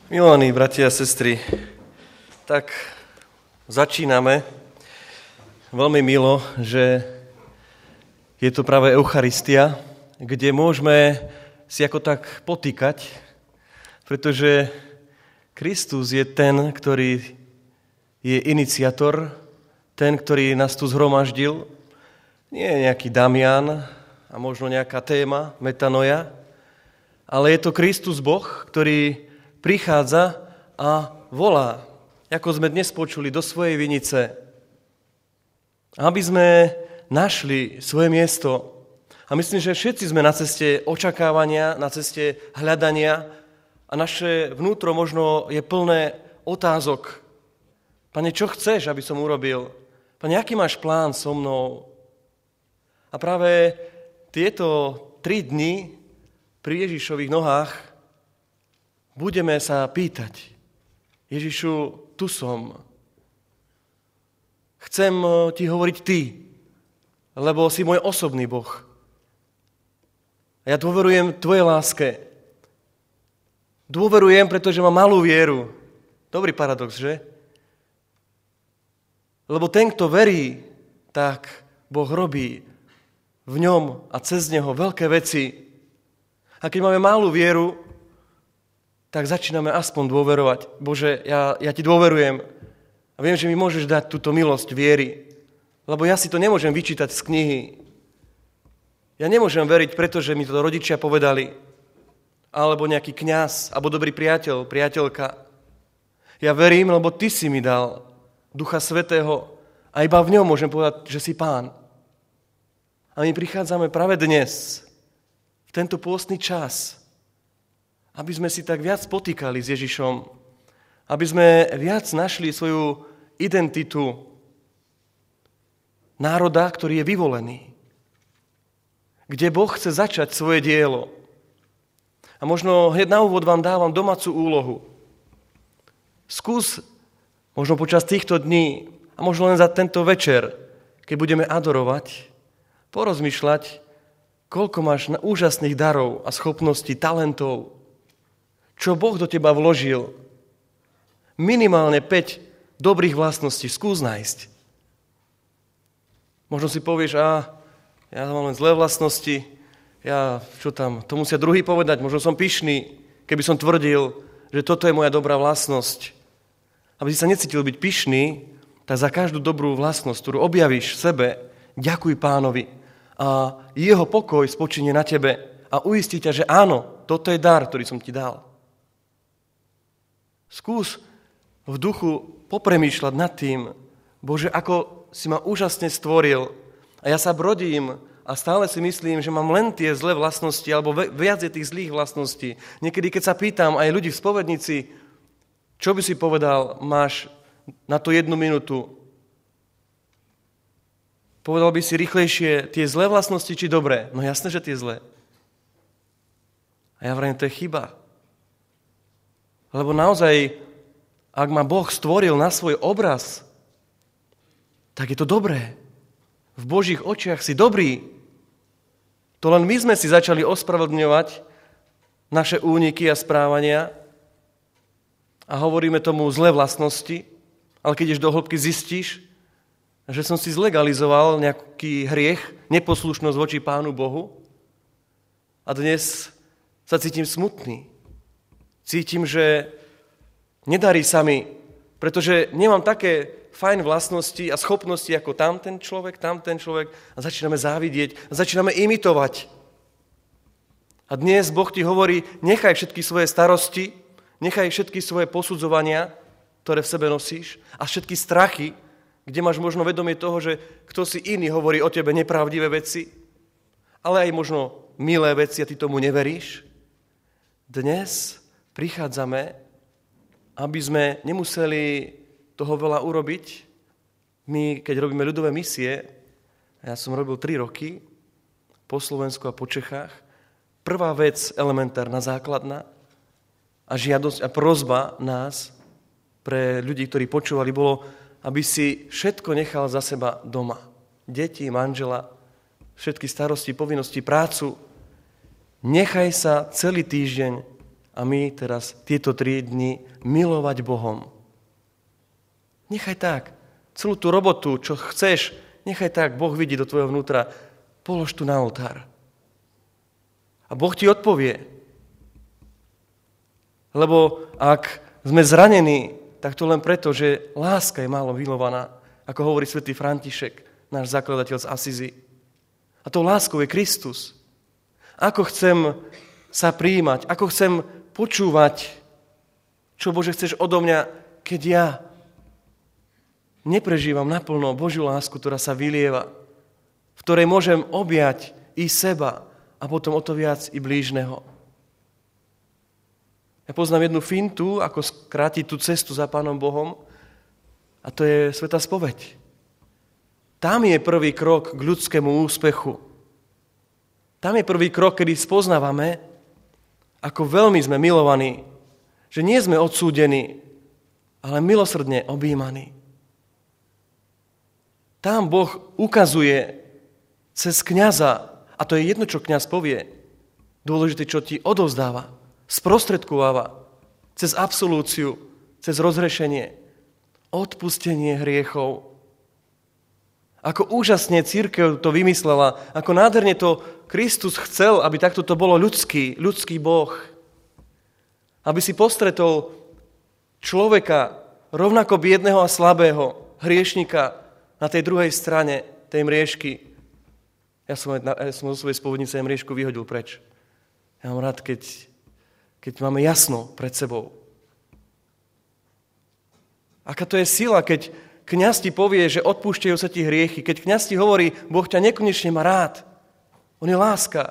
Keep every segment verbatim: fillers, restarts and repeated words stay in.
Milovaní bratia a sestry, tak začíname. Veľmi milo, že je to práve Eucharistia, kde môžeme si ako tak potýkať, pretože Kristus je ten, ktorý je iniciátor, ten, ktorý nás tu zhromaždil. Nie je nejaký Damian a možno nejaká téma, metanoja, ale je to Kristus Boh, ktorý prichádza a volá, ako sme dnes počuli, do svojej vinice, aby sme našli svoje miesto. A myslím, že všetci sme na ceste očakávania, na ceste hľadania a naše vnútro možno je plné otázok. Pane, čo chceš, aby som urobil? Pane, aký máš plán so mnou? A práve tieto tri dni pri Ježišových nohách budeme sa pýtať, Ježišu, tu som. Chcem ti hovoriť ty, lebo si môj osobný Boh. A ja dôverujem tvojej láske. Dôverujem, pretože mám malú vieru. Dobrý paradox, že? Lebo ten, kto verí, tak Boh robí v ňom a cez neho veľké veci. A keď máme malú vieru, tak začíname aspoň dôverovať. Bože, ja, ja ti dôverujem a viem, že mi môžeš dať túto milosť viery, lebo ja si to nemôžem vyčítať z knihy. Ja nemôžem veriť, pretože mi to rodičia povedali, alebo nejaký kňaz, alebo dobrý priateľ, priateľka. Ja verím, lebo ty si mi dal Ducha Svätého a iba v ňom môžem povedať, že si Pán. A my prichádzame práve dnes, v tento pôstny čas, aby sme si tak viac potýkali s Ježišom, aby sme viac našli svoju identitu národa, ktorý je vyvolený, kde Boh chce začať svoje dielo. A možno hneď na úvod vám dávam domácu úlohu. Skús možno počas týchto dní a možno len za tento večer, keď budeme adorovať, porozmýšľať, koľko máš na úžasných darov a schopností, talentov, čo Boh do teba vložil. Minimálne päť dobrých vlastností skús nájsť. Možno si povieš, a ja mám len zlé vlastnosti, ja, čo tam, to musia druhý povedať, možno som pyšný, keby som tvrdil, že toto je moja dobrá vlastnosť. Aby si sa necítil byť pyšný, tak za každú dobrú vlastnosť, ktorú objavíš v sebe, ďakuj Pánovi a jeho pokoj spočinie na tebe a uistí ťa, že áno, toto je dar, ktorý som ti dal. Skús v duchu popremýšľať nad tým, Bože, ako si ma úžasne stvoril a ja sa brodím a stále si myslím, že mám len tie zlé vlastnosti alebo viac je tých zlých vlastností. Niekedy, keď sa pýtam aj ľudí v spovednici, čo by si povedal, máš na to jednu minútu? Povedal by si rýchlejšie tie zlé vlastnosti či dobré? No jasné, že tie zlé. A ja vrajím, to je chyba. Lebo naozaj, ak ma Boh stvoril na svoj obraz, tak je to dobré. V Božích očiach si dobrý. To len my sme si začali ospravedlňovať naše úniky a správania a hovoríme tomu zlé vlastnosti, ale keď ideš do hĺbky, zistíš, že som si zlegalizoval nejaký hriech, neposlušnosť voči Pánu Bohu a dnes sa cítim smutný. Cítim, že nedarí sa mi, pretože nemám také fajn vlastnosti a schopnosti ako tamten človek, tamten človek a začíname závidieť a začíname imitovať. A dnes Boh ti hovorí, nechaj všetky svoje starosti, nechaj všetky svoje posudzovania, ktoré v sebe nosíš a všetky strachy, kde máš možno vedomie toho, že kto si iný hovorí o tebe nepravdivé veci, ale aj možno milé veci a ty tomu neveríš. Dnes prichádzame, aby sme nemuseli toho veľa urobiť. My, keď robíme ľudové misie, ja som robil tri roky po Slovensku a po Čechách, prvá vec, elementárna, základná a žiadosť a prosba nás pre ľudí, ktorí počúvali, bolo, aby si všetko nechal za seba doma. Deti, manžela, všetky starosti, povinnosti, prácu. Nechaj sa celý týždeň a my teraz tieto tri dni milovať Bohom. Nechaj tak. Celú tú robotu, čo chceš, nechaj tak. Boh vidí do tvojho vnútra. Polož tu na oltár. A Boh ti odpovie. Lebo ak sme zranení, tak to len preto, že láska je málo milovaná, ako hovorí svätý František, náš zakladateľ z Asizi. A tou láskou je Kristus. Ako chcem sa prijímať, ako chcem počúvať, čo Bože chceš odo mňa, keď ja neprežívam naplno Božiu lásku, ktorá sa vylieva, v ktorej môžem objať i seba a potom o to viac i blížneho. Ja poznám jednu fintu, ako skrátiť tú cestu za Pánom Bohom, a to je svätá spoveď. Tam je prvý krok k ľudskému úspechu. Tam je prvý krok, kedy spoznávame, ako veľmi sme milovaní, že nie sme odsúdení, ale milosrdne objímaní. Tam Boh ukazuje cez kňaza, a to je jedno, čo kňaz povie, dôležité, čo ti odovzdáva, sprostredkováva cez absolúciu, cez rozhrešenie, odpustenie hriechov. Ako úžasne cirkev to vymyslela, ako nádherne to Kristus chcel, aby takto to bolo ľudský, ľudský Boh. Aby si postretol človeka rovnako biedného a slabého, hriešnika na tej druhej strane tej mriežky. Ja som, ja som zo svojej spovednice mriežku vyhodil preč. Ja mám rád, keď, keď máme jasno pred sebou. Aká to je sila, keď kňaz ti povie, že odpúšťajú sa ti hriechy, keď kňaz ti hovorí, Boh ťa nekonečne má rád. On je láska.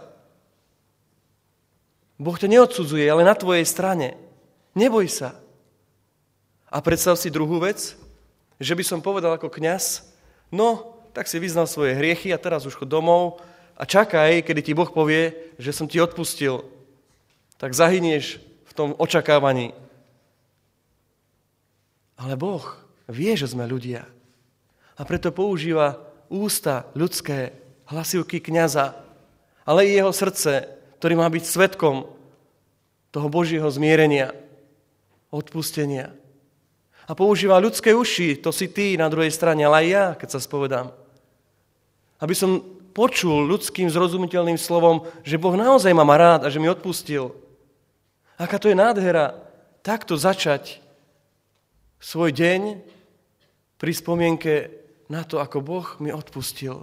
Boh ťa neodsudzuje, ale na tvojej strane. Neboj sa. A predstav si druhú vec, že by som povedal ako kňaz, no, tak si vyznal svoje hriechy a teraz už chod domov a čakaj, kedy ti Boh povie, že som ti odpustil. Tak zahynieš v tom očakávaní. Ale Boh vie, že sme ľudia. A preto používa ústa ľudské, hlasivky kňaza, ale i jeho srdce, ktorý má byť svedkom toho Božieho zmierenia, odpustenia. A používa ľudské uši, to si ty na druhej strane, ale aj ja, keď sa spovedám. Aby som počul ľudským zrozumiteľným slovom, že Boh naozaj ma má rád a že mi odpustil. Aká to je nádhera, takto začať svoj deň pri spomienke na to, ako Boh mi odpustil.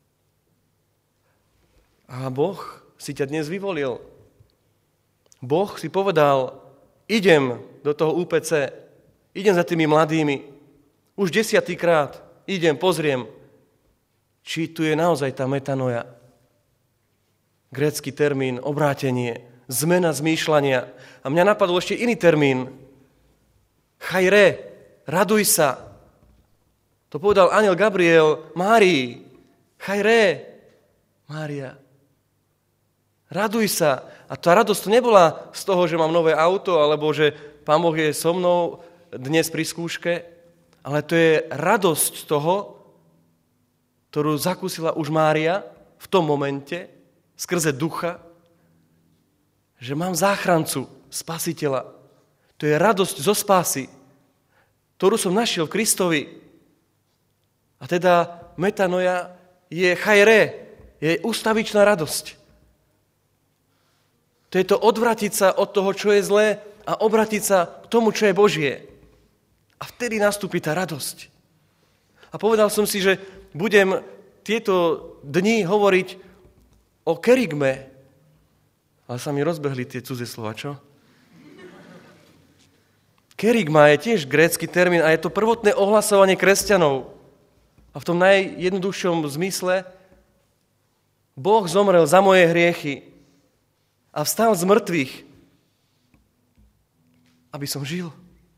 A Boh si ťa dnes vyvolil. Boh si povedal, idem do toho ú pé cé, idem za tými mladými, už desiatýkrát idem, pozriem, či tu je naozaj tá metanoja. Grécky termín, obrátenie, zmena zmýšľania. A mňa napadol ešte iný termín. Chajre, raduj sa. To povedal anjel Gabriel Márii. Chajre, Mária. Raduj sa. A tá radosť to nebola z toho, že mám nové auto, alebo že Pán Boh je so mnou dnes pri skúške, ale to je radosť z toho, ktorú zakúsila už Mária v tom momente, skrze ducha, že mám záchrancu, spasiteľa. To je radosť zo spásy, ktorú som našiel v Kristovi. A teda metanoja je chajre, je ustavičná radosť. To je to odvratiť sa od toho, čo je zlé a obratiť sa k tomu, čo je Božie. A vtedy nastúpi tá radosť. A povedal som si, že budem tieto dni hovoriť o kerygme. Ale sa mi rozbehli tie cudzie slova, čo? Kerygma je tiež grécky termín a je to prvotné ohlasovanie kresťanov. A v tom najjednoduchšom zmysle Boh zomrel za moje hriechy a vstal z mŕtvych, aby som žil.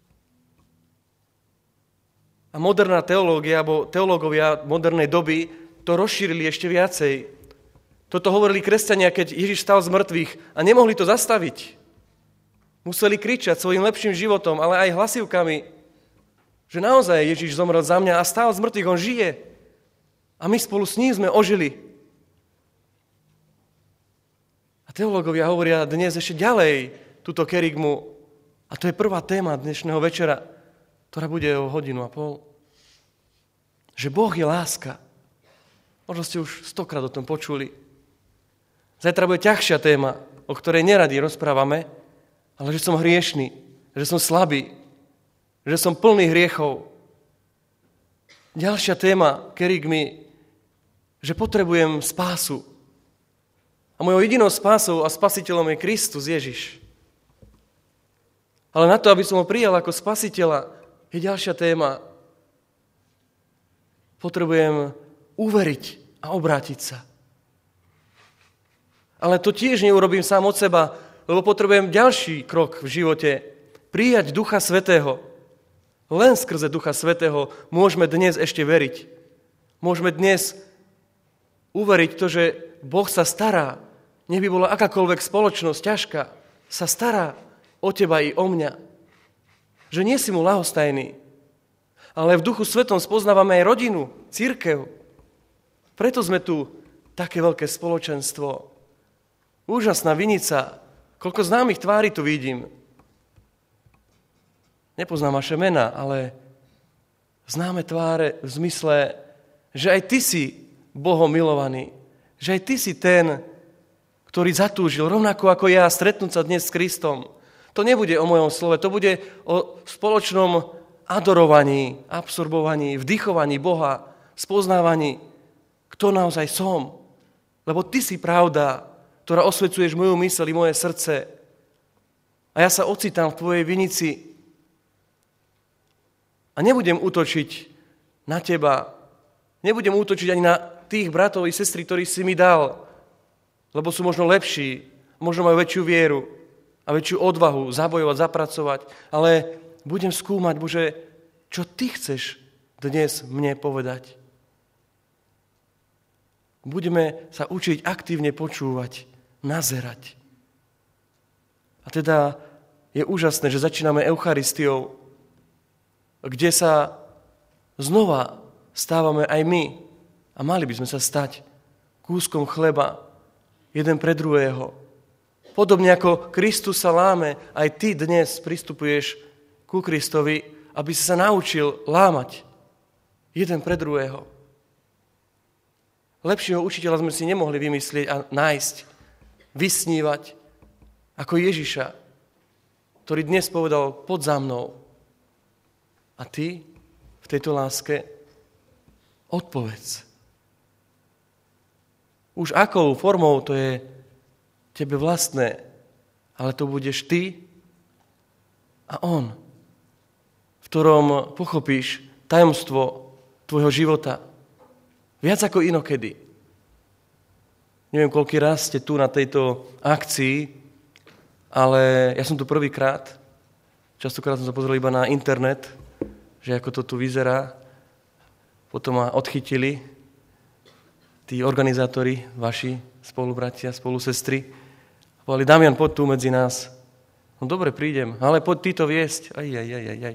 A moderná teológia, alebo teológovia modernej doby to rozšírili ešte viacej. Toto hovorili kresťania, keď Ježiš stal z mŕtvych a nemohli to zastaviť. Museli kričať svojim lepším životom, ale aj hlasivkami, že naozaj Ježiš zomrel za mňa a stál z mŕtvych, on žije. A my spolu s ním sme ožili. A teológovia hovoria dnes ešte ďalej, túto kerygmu. A to je prvá téma dnešného večera, ktorá bude o hodinu a pol. Že Boh je láska. Možno ste už stokrát o tom počuli. Zajtra bude ťažšia téma, o ktorej neradi rozprávame, ale že som hriešný, že som slabý, že som plný hriechov. Ďalšia téma kerygmy, že potrebujem spásu. A mojou jedinou spásou a spasiteľom je Kristus Ježiš. Ale na to, aby som ho prijal ako spasiteľa, je ďalšia téma. Potrebujem uveriť a obrátiť sa. Ale to tiež neurobím sám od seba, lebo potrebujem ďalší krok v živote. Prijať Ducha Svätého. Len skrze Ducha Svätého môžeme dnes ešte veriť. Môžeme dnes uveriť to, že Boh sa stará. Nech by bola akákoľvek spoločnosť ťažká, sa stará o teba i o mňa. Že nie si mu ľahostajný. Ale v Duchu Svetom spoznávame aj rodinu, cirkev. Preto sme tu také veľké spoločenstvo. Úžasná vinica. Koľko známych tvári tu vidím. Nepoznám vaše mená, ale známe tváre v zmysle, že aj ty si Bohom milovaný. Že aj ty si ten, ktorý zatúžil, rovnako ako ja, stretnúť sa dnes s Kristom. To nebude o mojom slove, to bude o spoločnom adorovaní, absorbovaní, vdychovaní Boha, spoznávaní, kto naozaj som. Lebo ty si pravda, ktorá osvecuješ moju myseľ i moje srdce. A ja sa ocitám v tvojej vinici a nebudem útočiť na teba, nebudem útočiť ani na tých bratov i sestry, ktorých si mi dal, lebo sú možno lepší, možno majú väčšiu vieru a väčšiu odvahu zabojovať, zapracovať, ale budem skúmať, Bože, čo ty chceš dnes mne povedať. Budeme sa učiť aktívne počúvať, nazerať. A teda je úžasné, že začíname Eucharistiou, kde sa znova stávame aj my a mali by sme sa stať kúskom chleba jeden pre druhého. Podobne ako Kristus sa láme, aj ty dnes pristupuješ ku Kristovi, aby si sa naučil lámať jeden pre druhého. Lepšieho učiteľa sme si nemohli vymyslieť a nájsť, vysnívať ako Ježiša, ktorý dnes povedal, poď za mnou. A ty v tejto láske odpovedz. Už akou formou, to je tebe vlastné, ale to budeš ty a on, v ktorom pochopíš tajomstvo tvojho života. Viac ako inokedy. Neviem, koľký raz ste tu na tejto akcii, ale ja som tu prvýkrát. Častokrát som sa pozrel iba na internet, že ako to tu vyzerá. Potom ma odchytili tí organizátori, vaši spolubratia, spolusestry. Povedali, Damian, poď tu medzi nás. No dobre, prídem, ale poď ty to viesť. Aj, aj, aj, aj, aj.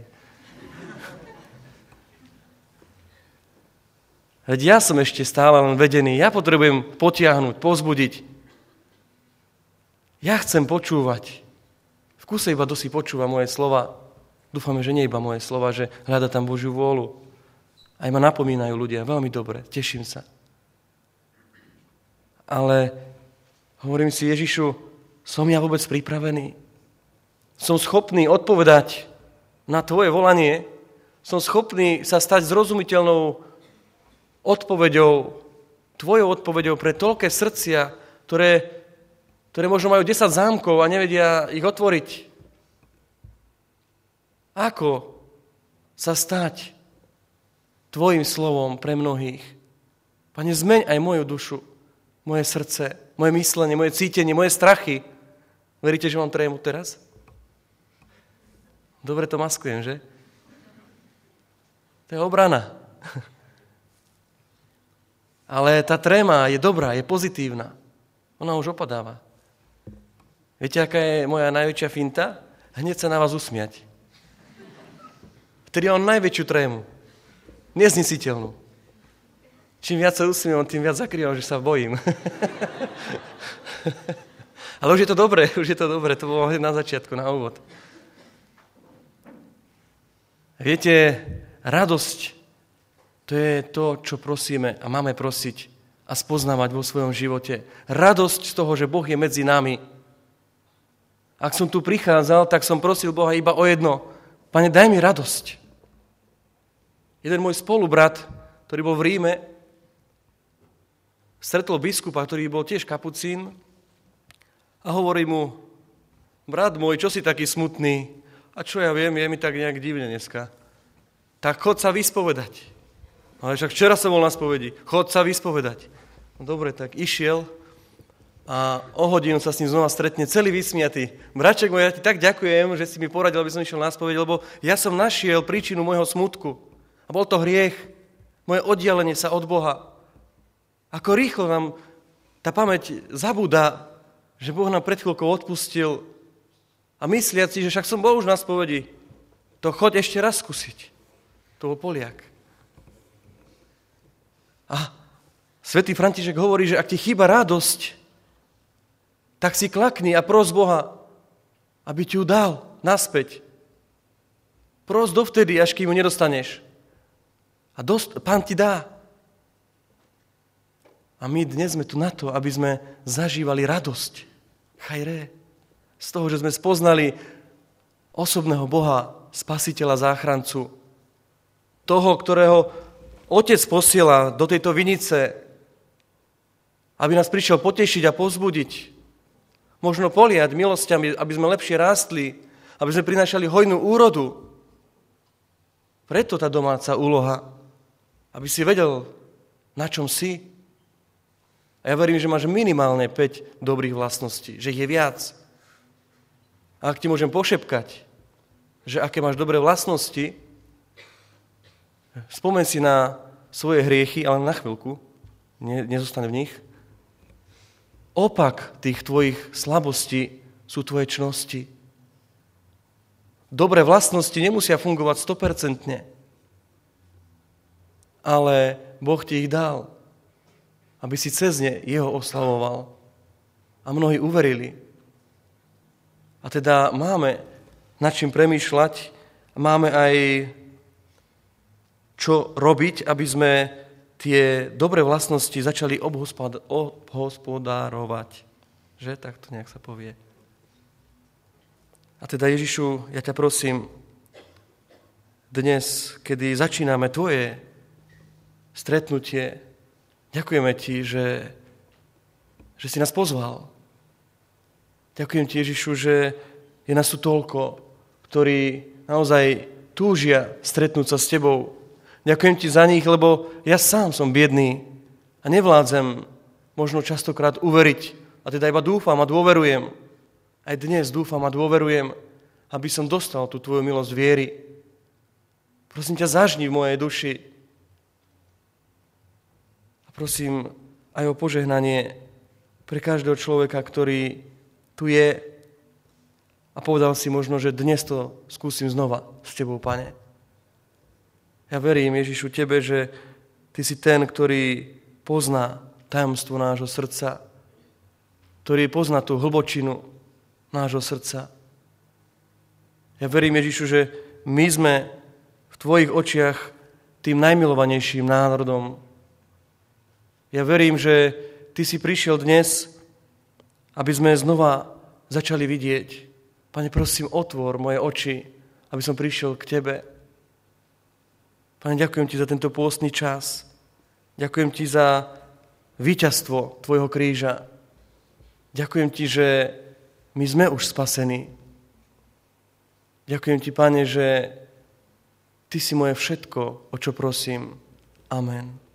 Veď ja som ešte stále len vedený. Ja potrebujem potiahnuť, povzbudiť. Ja chcem počúvať. V kuse iba dosť počúva moje slova. Dúfame, že nie iba moje slova, že hľada tam Božiu vôľu. Aj ma napomínajú ľudia. Veľmi dobre, teším sa. Ale hovorím si, Ježišu, som ja vôbec pripravený? Som schopný odpovedať na tvoje volanie? Som schopný sa stať zrozumiteľnou odpoveďou, tvojou odpoveďou pre toľké srdcia, ktoré, ktoré možno majú desať zámkov a nevedia ich otvoriť. Ako sa stať tvojim slovom pre mnohých? Pane, zmeň aj moju dušu, moje srdce, moje myslenie, moje cítenie, moje strachy. Veríte, že mám trému teraz? Dobre to maskujem, že? To je obrana. Ale tá tréma je dobrá, je pozitívna. Ona už opadáva. Viete, aká je moja najväčšia finta? Hneď sa na vás usmiať. Vtedy mám najväčšiu trému. Neznesiteľnú. Čím viac sa usmievam, tým viac zakrývam, že sa bojím. Ale už je to dobré, už je to dobré, to bolo na začiatku, na úvod. Viete, radosť, to je to, čo prosíme a máme prosiť a spoznávať vo svojom živote. Radosť z toho, že Boh je medzi nami. Ak som tu prichádzal, tak som prosil Boha iba o jedno. Pane, daj mi radosť. Jeden môj spolubrat, ktorý bol v Ríme, stretol biskupa, ktorý bol tiež kapucín a hovorí mu, brat môj, čo si taký smutný? A čo ja viem, je mi tak nejak divne dneska. Tak chod sa vyspovedať. Ale však včera som bol na spovedi. Chod sa vyspovedať. No dobre, tak išiel a o hodinu sa s ním znova stretne celý vysmiatý. Braček môj, ja ti tak ďakujem, že si mi poradil, aby som išiel na spoveď, lebo ja som našiel príčinu môjho smutku. A bol to hriech, moje oddialenie sa od Boha. Ako rýchlo nám tá pamäť zabúda, že Boh nám pred chvíľkou odpustil a mysliac si, že však som bol už na spovedi, to choď ešte raz skúsiť. To bol Poliak. A svätý František hovorí, že ak ti chýba radosť, tak si klakni a pros Boha, aby ti ju dal naspäť. Pros dovtedy, až kým ju nedostaneš. A dost, Pán ti dá. A my dnes sme tu na to, aby sme zažívali radosť. Chajré. Z toho, že sme spoznali osobného Boha, Spasiteľa, záchrancu. Toho, ktorého Otec posiela do tejto vinice, aby nás prišiel potešiť a povzbudiť. Možno poliať milosťami, aby sme lepšie rástli, aby sme prinášali hojnú úrodu. Preto tá domáca úloha, aby si vedel, na čom si. A ja verím, že máš minimálne päť dobrých vlastností, že ich je viac. A ak ti môžem pošepkať, že aké máš dobré vlastnosti, spomeň si na svoje hriechy, ale na chvíľku, ne, nezostane v nich. Opak tých tvojich slabostí sú tvoje čnosti. Dobré vlastnosti nemusia fungovať sto percent, ale Boh ti ich dal, aby si cez ne jeho oslavoval. A mnohí uverili. A teda máme nad čím premýšľať, máme aj čo robiť, aby sme tie dobré vlastnosti začali obhospodárovať. Že? Tak to nejak sa povie. A teda Ježišu, ja ťa prosím, dnes, kedy začíname tvoje stretnutie, ďakujeme ti, že, že si nás pozval. Ďakujem ti, Ježišu, že je nás tu toľko, ktorí naozaj túžia stretnúť sa s tebou. Ďakujem ti za nich, lebo ja sám som biedný a nevládzem možno častokrát uveriť. A teda iba dúfam a dôverujem. Aj dnes dúfam a dôverujem, aby som dostal tú tvoju milosť viery. Prosím ťa, zažni v mojej duši. A prosím aj o požehnanie pre každého človeka, ktorý tu je a povedal si možno, že dnes to skúsim znova s tebou, Pane. Ja verím, Ježišu, tebe, že ty si ten, ktorý pozná tajomstvo nášho srdca, ktorý pozná tú hlbočinu nášho srdca. Ja verím, Ježišu, že my sme v tvojich očiach tým najmilovanejším národom. Ja verím, že ty si prišiel dnes, aby sme znova začali vidieť. Pane, prosím, otvor moje oči, aby som prišiel k tebe. Pane, ďakujem ti za tento pôstny čas. Ďakujem ti za víťazstvo tvojho kríža. Ďakujem ti, že my sme už spasení. Ďakujem ti, Pane, že ty si moje všetko, o čo prosím. Amen.